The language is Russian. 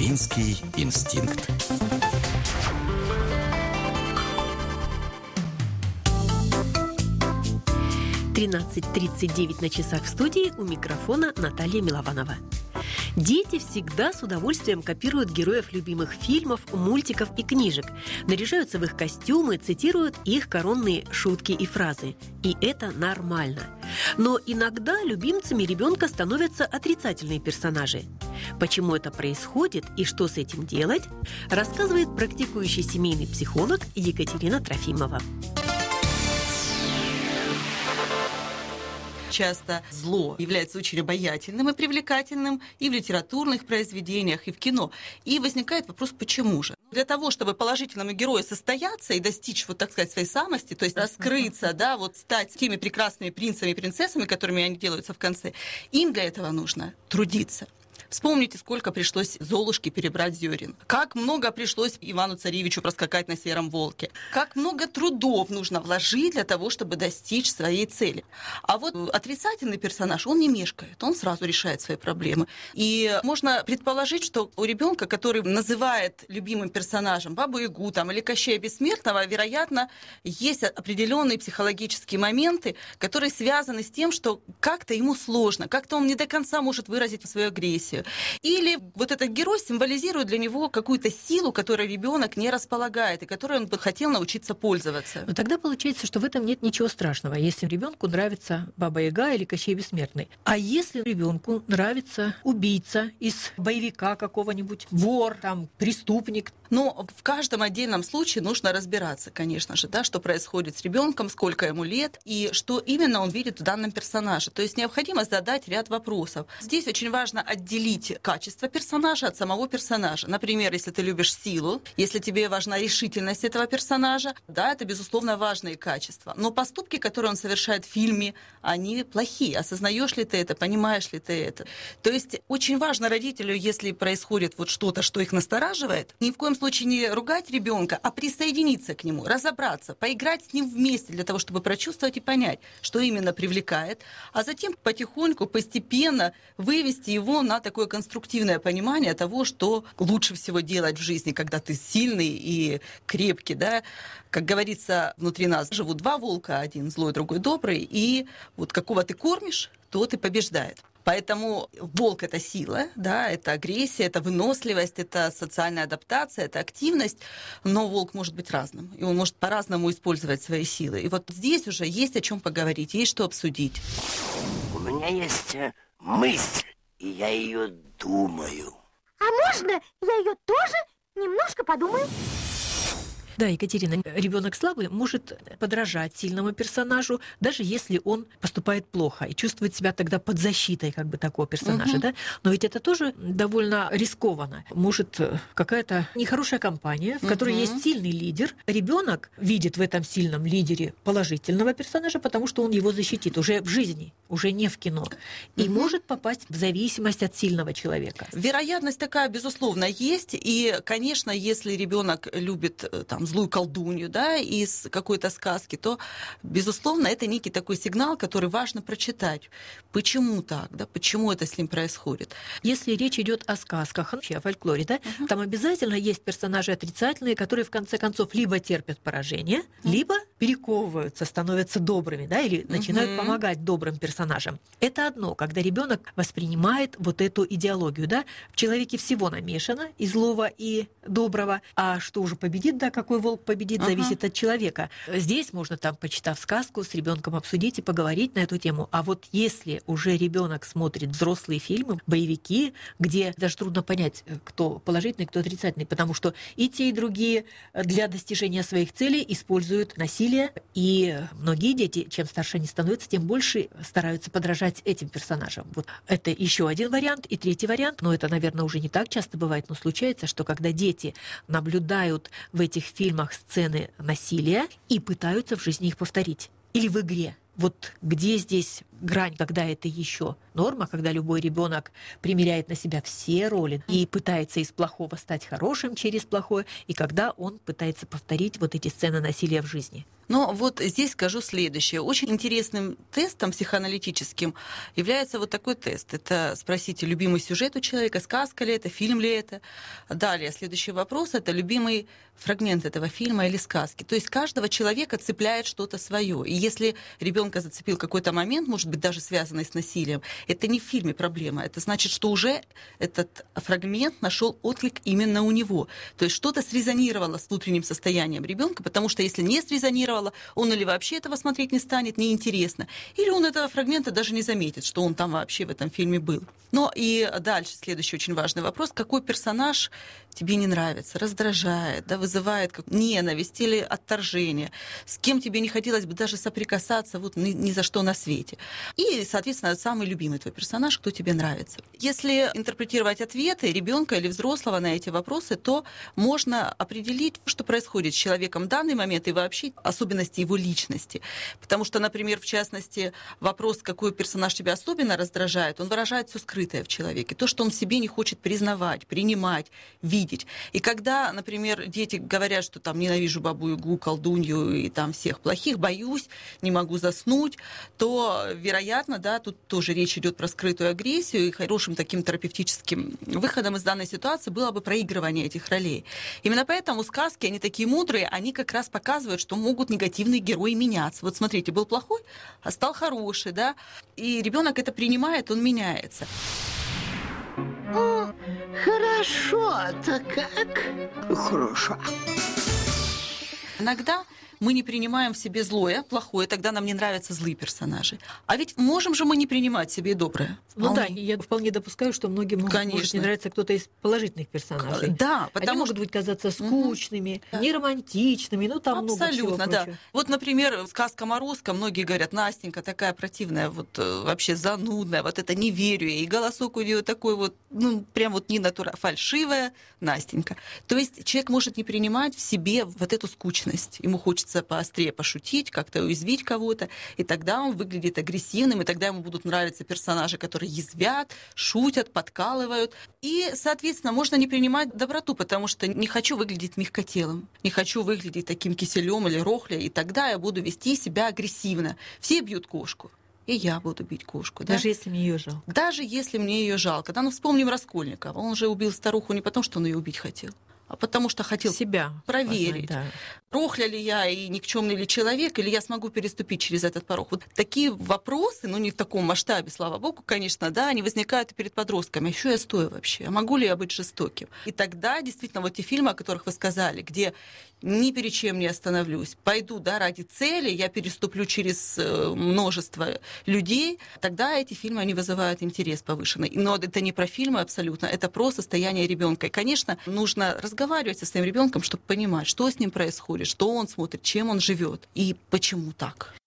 Материнский инстинкт. 13:39 на часах в студии, у микрофона Наталья Милованова. Дети всегда с удовольствием копируют героев любимых фильмов, мультиков и книжек, наряжаются в их костюмы, цитируют их коронные шутки и фразы. И это нормально. Но иногда любимцами ребенка становятся отрицательные персонажи. Почему это происходит и что с этим делать, рассказывает практикующий семейный психолог Екатерина Трофимова. Часто зло является очень обаятельным и привлекательным и в литературных произведениях, и в кино. И возникает вопрос, почему же? Для того, чтобы положительному герою состояться и достичь, вот так сказать, своей самости, то есть раскрыться, да, вот стать теми прекрасными принцами и принцессами, которыми они делаются в конце, им для этого нужно трудиться. Вспомните, сколько пришлось Золушке перебрать зерен. Как много пришлось Ивану-Царевичу проскакать на сером волке. Как много трудов нужно вложить для того, чтобы достичь своей цели. А вот отрицательный персонаж, он не мешкает, он сразу решает свои проблемы. И можно предположить, что у ребенка, который называет любимым персонажем Бабу-Ягу там, или Кощея Бессмертного, вероятно, есть определенные психологические моменты, которые связаны с тем, что как-то ему сложно, как-то он не до конца может выразить свою агрессию. Или вот этот герой символизирует для него какую-то силу, которой ребенок не располагает и которой он бы хотел научиться пользоваться. Но тогда получается, что в этом нет ничего страшного, если ребенку нравится Баба-Яга или Кощей Бессмертный. А если ребенку нравится убийца из боевика какого-нибудь, вор, там, преступник? Но в каждом отдельном случае нужно разбираться, конечно же, да, что происходит с ребенком, сколько ему лет и что именно он видит в данном персонаже. То есть необходимо задать ряд вопросов. Здесь очень важно отделить качество персонажа от самого персонажа. Например, если ты любишь силу, если тебе важна решительность этого персонажа, да, это, безусловно, важные качества. Но поступки, которые он совершает в фильме, они плохие. Осознаешь ли ты это, понимаешь ли ты это? То есть очень важно родителю, если происходит вот что-то, что их настораживает, ни в коем случае не ругать ребенка, а присоединиться к нему, разобраться, поиграть с ним вместе для того, чтобы прочувствовать и понять, что именно привлекает, а затем потихоньку, постепенно вывести его на такое конструктивное понимание того, что лучше всего делать в жизни, когда ты сильный и крепкий, да. Как говорится, внутри нас живут два волка, один злой, другой добрый, и вот какого ты кормишь, тот и побеждает. Поэтому волк — это сила, да, это агрессия, это выносливость, это социальная адаптация, это активность, но волк может быть разным, и он может по-разному использовать свои силы. И вот здесь уже есть о чем поговорить, есть что обсудить. У меня есть мысль, и я ее думаю. А можно я ее тоже немножко подумаю? Да, Екатерина, ребенок слабый может подражать сильному персонажу, даже если он поступает плохо и чувствует себя тогда под защитой как бы такого персонажа, да? Но ведь это тоже довольно рискованно. Может какая-то нехорошая компания, в которой есть сильный лидер. Ребенок видит в этом сильном лидере положительного персонажа, потому что он его защитит уже в жизни, уже не в кино. И может попасть в зависимость от сильного человека. Вероятность такая, безусловно, есть. И, конечно, если ребенок любит там злую колдунью, да, из какой-то сказки, то, безусловно, это некий такой сигнал, который важно прочитать. Почему так, да, почему это с ним происходит? Если речь идет о сказках, вообще о фольклоре, да, там обязательно есть персонажи отрицательные, которые, в конце концов, либо терпят поражение, либо перековываются, становятся добрыми, да, или начинают помогать добрым персонажам. Это одно, когда ребенок воспринимает вот эту идеологию, да, в человеке всего намешано, и злого, и доброго, а что уже победит, да, какой волк победит, зависит от человека. Здесь можно, там, почитав сказку, с ребенком обсудить и поговорить на эту тему. А вот если уже ребенок смотрит взрослые фильмы, боевики, где даже трудно понять, кто положительный, кто отрицательный, потому что и те, и другие для достижения своих целей используют насилие, и многие дети, чем старше они становятся, тем больше стараются подражать этим персонажам. Вот это еще один вариант. И третий вариант, но это, наверное, уже не так часто бывает, но случается, что когда дети наблюдают в этих фильмах сцены насилия и пытаются в жизни их повторить. Или в игре. Вот где здесь грань, когда это еще норма, когда любой ребенок примеряет на себя все роли и пытается из плохого стать хорошим через плохое, и когда он пытается повторить вот эти сцены насилия в жизни. Но вот здесь скажу следующее. Очень интересным тестом психоаналитическим является вот такой тест. Это спросите, любимый сюжет у человека, сказка ли это, фильм ли это. Далее, следующий вопрос, это любимый фрагмент этого фильма или сказки. То есть каждого человека цепляет что-то свое. И если ребенка зацепил какой-то момент, может быть, даже связанный с насилием, это не в фильме проблема. Это значит, что уже этот фрагмент нашел отклик именно у него. То есть что-то срезонировало с внутренним состоянием ребенка, потому что если не срезонировало, он или вообще этого смотреть не станет, неинтересно, или он этого фрагмента даже не заметит, что он там вообще в этом фильме был. Но и дальше следующий очень важный вопрос. Какой персонаж тебе не нравится, раздражает, да, вызывает ненависть или отторжение, с кем тебе не хотелось бы даже соприкасаться вот ни за что на свете. И, соответственно, самый любимый твой персонаж, кто тебе нравится. Если интерпретировать ответы ребенка или взрослого на эти вопросы, то можно определить, что происходит с человеком в данный момент и вообще особенности его личности. Потому что, например, в частности, вопрос, какой персонаж тебя особенно раздражает, он выражает все скрытое в человеке. То, что он в себе не хочет признавать, принимать, видеть. И когда, например, дети говорят, что там ненавижу бабу-ягу, колдунью и там всех плохих, боюсь, не могу заснуть, то, вероятно, да, тут тоже речь идет про скрытую агрессию, и хорошим таким терапевтическим выходом из данной ситуации было бы проигрывание этих ролей. Именно поэтому сказки, они такие мудрые, они как раз показывают, что могут негативные герои меняться. Вот смотрите, был плохой, а стал хороший, да, и ребенок это принимает, он меняется. О, хорошо-то как. Хорошо. Иногда мы не принимаем в себе злое, плохое, тогда нам не нравятся злые персонажи. А ведь можем же мы не принимать в себе и доброе. Ну да, я вполне допускаю, что многим может не нравиться кто-то из положительных персонажей. Да, потому Они могут быть казаться скучными, неромантичными, ну там абсолютно, много всего да. прочего. Вот, например, сказка «Морозко», многие говорят, Настенька такая противная, вот вообще занудная, вот это не верю ей. И голосок у нее такой вот, ну, прям вот не натура, фальшивая Настенька. То есть человек может не принимать в себе вот эту скучность. Ему хочется поострее пошутить, как-то уязвить кого-то, и тогда он выглядит агрессивным, и тогда ему будут нравиться персонажи, которые язвят, шутят, подкалывают. И, соответственно, можно не принимать доброту, потому что не хочу выглядеть мягкотелым, не хочу выглядеть таким киселем или рохлей, и тогда я буду вести себя агрессивно. Все бьют кошку. И я буду бить кошку. Даже да? если мне ее жалко. Даже если мне ее жалко. Да, ну, вспомним Раскольникова. Он же убил старуху не потому, что он ее убить хотел, а потому что хотел себя проверить, познать, да. рохля ли я и никчемный ли человек, или я смогу переступить через этот порог. Вот такие вопросы, ну не в таком масштабе, слава богу, конечно, да, они возникают и перед подростками. А еще я стою вообще? А могу ли я быть жестоким? И тогда действительно вот те фильмы, о которых вы сказали, где ни перед чем не остановлюсь, пойду, да, ради цели, я переступлю через множество людей, тогда эти фильмы, они вызывают интерес повышенный. Но это не про фильмы абсолютно, это про состояние ребенка. И, конечно, нужно разговаривать со своим ребенком, чтобы понимать, что с ним происходит, что он смотрит, чем он живет и почему так.